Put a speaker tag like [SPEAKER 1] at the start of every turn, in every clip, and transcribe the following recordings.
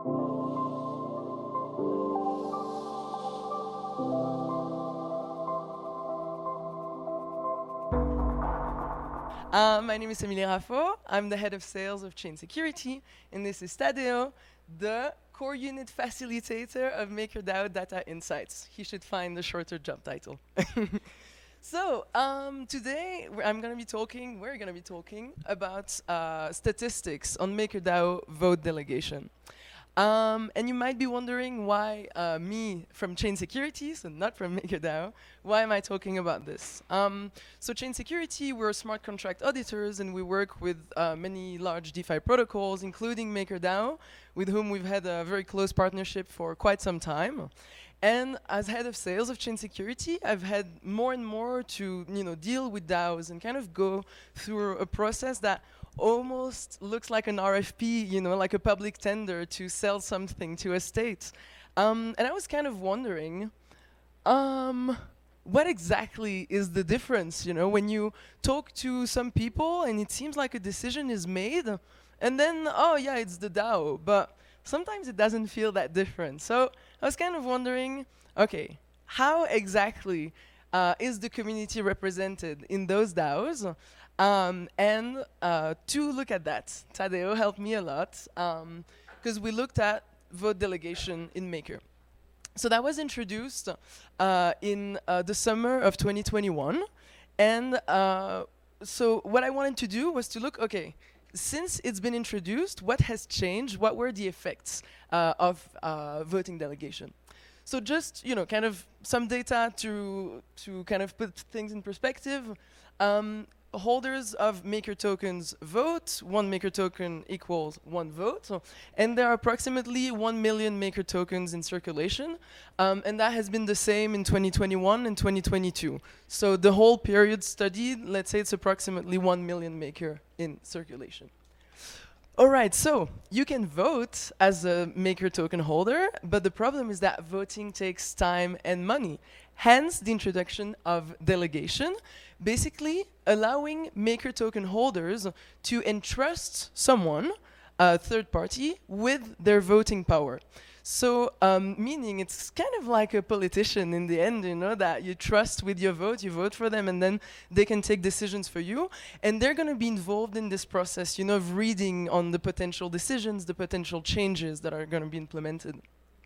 [SPEAKER 1] My name is Emilie Raffo. I'm the head of sales of Chain Security, and this is Tadeo, the core unit facilitator of MakerDAO Data Insights. He should find a shorter job title. So today we're going to be talking about statistics on MakerDAO vote delegation. And you might be wondering why me from Chain Security, so not from MakerDAO, why am I talking about this? So Chain Security, we're smart contract auditors, and we work with many large DeFi protocols, including MakerDAO, with whom we've had a very close partnership for quite some time. And as head of sales of Chain Security, I've had more and more to deal with DAOs and kind of go through a process that almost looks like an RFP, like a public tender to sell something to a state. And I was kind of wondering, what exactly is the difference, when you talk to some people and it seems like a decision is made, and then, oh yeah, it's the DAO, but sometimes it doesn't feel that different. So I was kind of wondering, okay, how exactly is the community represented in those DAOs? And to look at that, Tadeo helped me a lot because we looked at vote delegation in Maker. So that was introduced in the summer of 2021. And so what I wanted to do was to look, okay, since it's been introduced, what has changed? What were the effects of voting delegation? So just, kind of some data to kind of put things in perspective. Holders of Maker tokens vote. 1 Maker token equals 1 vote. And there are approximately 1 million Maker tokens in circulation. And that has been the same in 2021 and 2022. So the whole period studied, let's say it's approximately 1 million Maker in circulation. All right, so you can vote as a Maker token holder, but the problem is that voting takes time and money. Hence, the introduction of delegation, basically allowing Maker token holders to entrust someone, a third party, with their voting power. So, meaning it's kind of like a politician in the end, that you trust with your vote, you vote for them, and then they can take decisions for you. And they're going to be involved in this process, of reading on the potential decisions, the potential changes that are going to be implemented.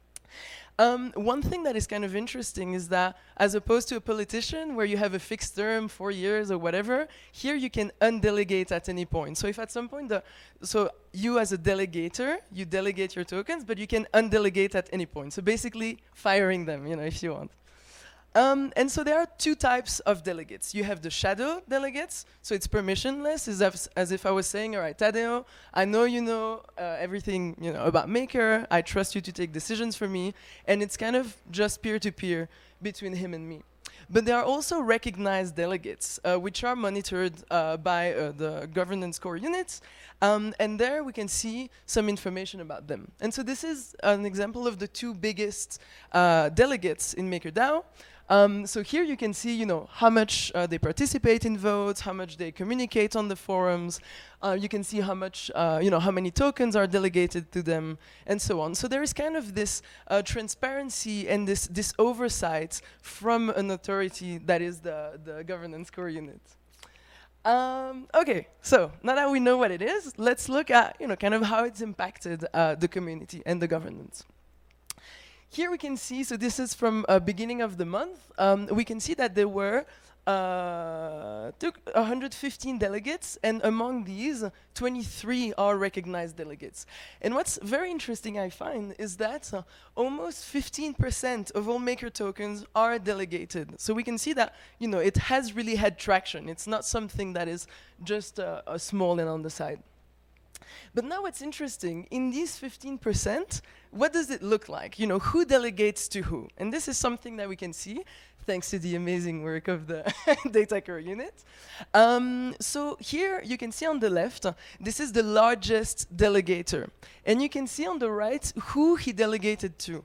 [SPEAKER 1] One thing that is kind of interesting is that, as opposed to a politician where you have a fixed term, 4 years or whatever, here you can undelegate at any point. So if at some point, so you as a delegator, you delegate your tokens, but you can undelegate at any point. So basically firing them, if you want. And so there are 2 types of delegates. You have the shadow delegates, so it's permissionless, as if I was saying, all right, Tadeo, I know you know everything about Maker, I trust you to take decisions for me, and it's kind of just peer-to-peer between him and me. But there are also recognized delegates, which are monitored by the governance core units, and there we can see some information about them. And so this is an example of the 2 biggest delegates in MakerDAO. So here you can see, how much they participate in votes, how much they communicate on the forums. You can see how much, how many tokens are delegated to them, and so on. So there is kind of this transparency and this oversight from an authority that is the governance core unit. Okay, so now that we know what it is, let's look at, kind of how it's impacted the community and the governance. Here we can see, so this is from beginning of the month, we can see that there were 115 delegates, and among these, 23 are recognized delegates. And what's very interesting, I find, is that almost 15% of all Maker tokens are delegated. So we can see that, it has really had traction. It's not something that is just a small and on the side. But now what's interesting, in these 15%, what does it look like? Who delegates to who? And this is something that we can see thanks to the amazing work of the data core unit. So here you can see on the left, this is the largest delegator. And you can see on the right who he delegated to.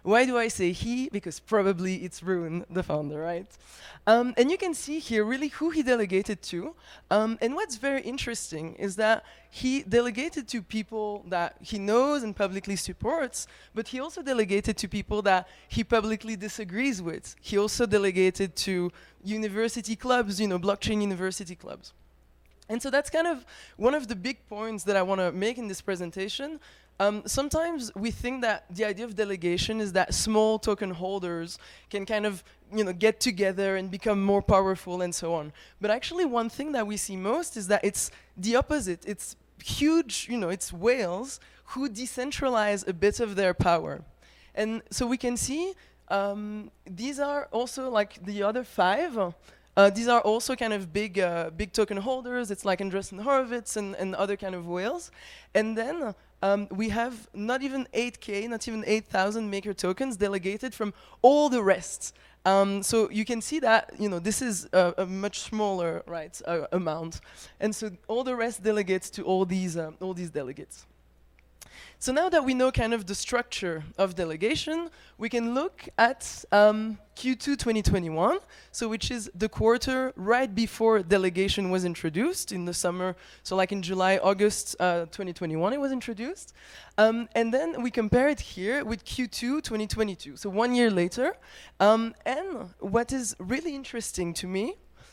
[SPEAKER 1] Why do I say he? Because probably it's Rune, the founder, right? And you can see here really who he delegated to. And what's very interesting is that he delegated to people that he knows and publicly supports, but he also delegated to people that he publicly disagrees with. He also delegated to university clubs, blockchain university clubs. And so that's kind of one of the big points that I want to make in this presentation. Sometimes we think that the idea of delegation is that small token holders can kind of get together and become more powerful and so on. But actually one thing that we see most is that it's the opposite. It's huge, it's whales who decentralize a bit of their power. And so we can see these are also like the other 5. These are also kind of big token holders. It's like Andreessen Horowitz and other kind of whales. And then we have not even 8K, not even 8,000 maker tokens delegated from all the rest. So you can see that this is a much smaller amount, and so all the rest delegates to all these delegates. So now that we know kind of the structure of delegation, we can look at Q2 2021, so which is the quarter right before delegation was introduced in the summer. So like in July, August 2021 it was introduced. And then we compare it here with Q2 2022, so 1 year later. And what is really interesting to me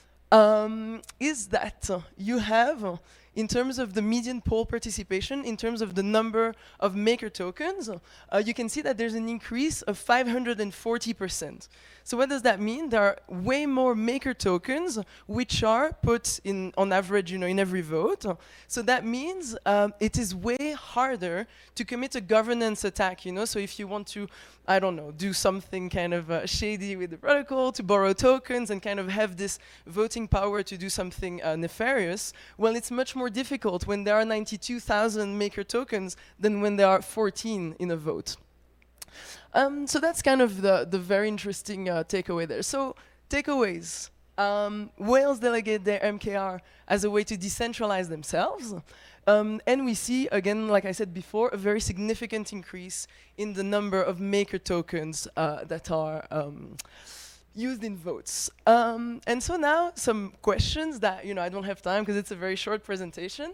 [SPEAKER 1] is that you have in terms of the median poll participation, in terms of the number of maker tokens, you can see that there's an increase of 540%. So what does that mean? There are way more maker tokens which are put in, on average, in every vote. So that means it is way harder to commit a governance attack, So if you want to, I don't know, do something kind of shady with the protocol, to borrow tokens and kind of have this voting power to do something nefarious, well, it's much more difficult when there are 92,000 maker tokens than when there are 14 in a vote. So that's kind of the very interesting takeaway there. So takeaways. Whales delegate their MKR as a way to decentralize themselves. And we see, again, like I said before, a very significant increase in the number of maker tokens that are used in votes. And so now some questions that, I don't have time because it's a very short presentation.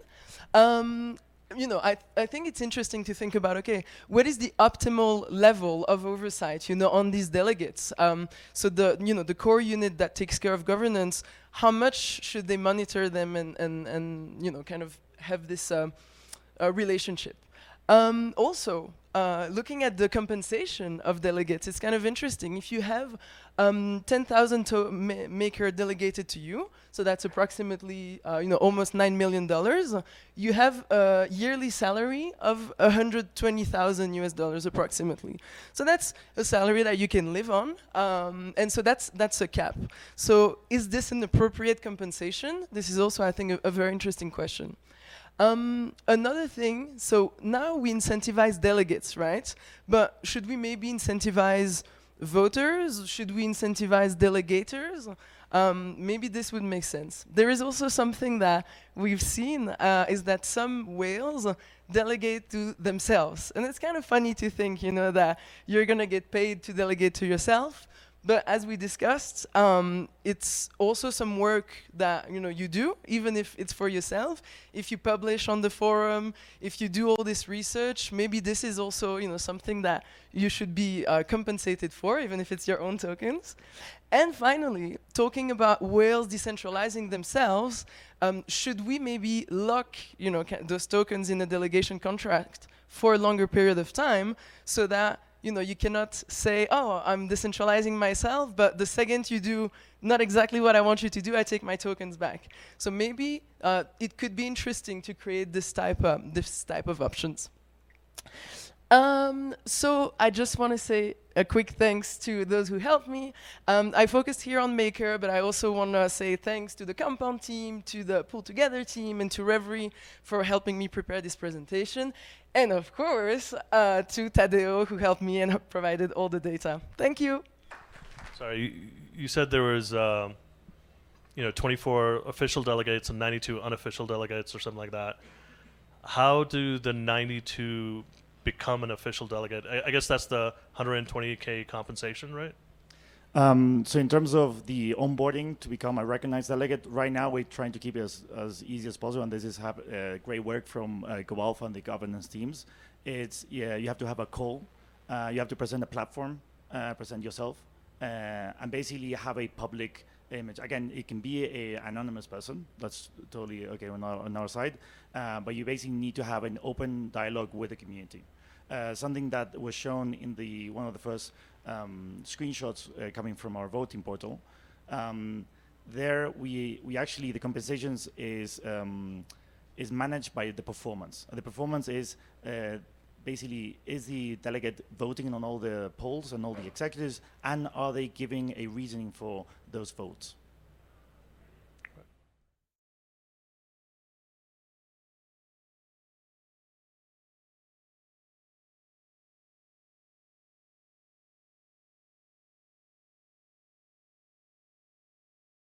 [SPEAKER 1] I think it's interesting to think about, okay, what is the optimal level of oversight, on these delegates? So the core unit that takes care of governance, how much should they monitor them and kind of have this relationship? Also, looking at the compensation of delegates, it's kind of interesting. If you have 10,000 maker delegated to you, so that's approximately almost $9 million, you have a yearly salary of $120,000 approximately. So that's a salary that you can live on, and so that's a cap. So is this an appropriate compensation? This is also, I think, a very interesting question. Another thing, so now we incentivize delegates, right? But should we maybe incentivize voters? Should we incentivize delegators? Maybe this would make sense. There is also something that we've seen is that some whales delegate to themselves. And it's kind of funny to think, that you're going to get paid to delegate to yourself. But as we discussed, it's also some work that you do, even if it's for yourself. If you publish on the forum, if you do all this research, maybe this is also something that you should be compensated for, even if it's your own tokens. And finally, talking about whales decentralizing themselves, should we maybe lock those tokens in a delegation contract for a longer period of time, so that you cannot say, oh, I'm decentralizing myself, but the second you do not exactly what I want you to do, I take my tokens back. So maybe it could be interesting to create this type of options. So I just want to say a quick thanks to those who helped me. I focused here on Maker, but I also want to say thanks to the Compound team, to the Pull Together team, and to Reverie for helping me prepare this presentation. And of course, to Tadeo, who helped me and provided all the data. Thank you.
[SPEAKER 2] Sorry, you said there was 24 official delegates and 92 unofficial delegates or something like that. How do the 92 become an official delegate? I guess that's the 120K compensation, right?
[SPEAKER 3] So in terms of the onboarding to become a recognized delegate, right now we're trying to keep it as easy as possible, and this is great work from GoAlpha and the governance teams. It's you have to have a call, you have to present a platform, present yourself, and basically have a public image. Again, it can be an anonymous person. That's totally okay on our side, but you basically need to have an open dialogue with the community. Something that was shown in one of the first screenshots coming from our voting portal. There, we actually, the compensations is managed by the performance. The performance is basically, is the delegate voting on all the polls and all the executives, and are they giving a reasoning for those votes?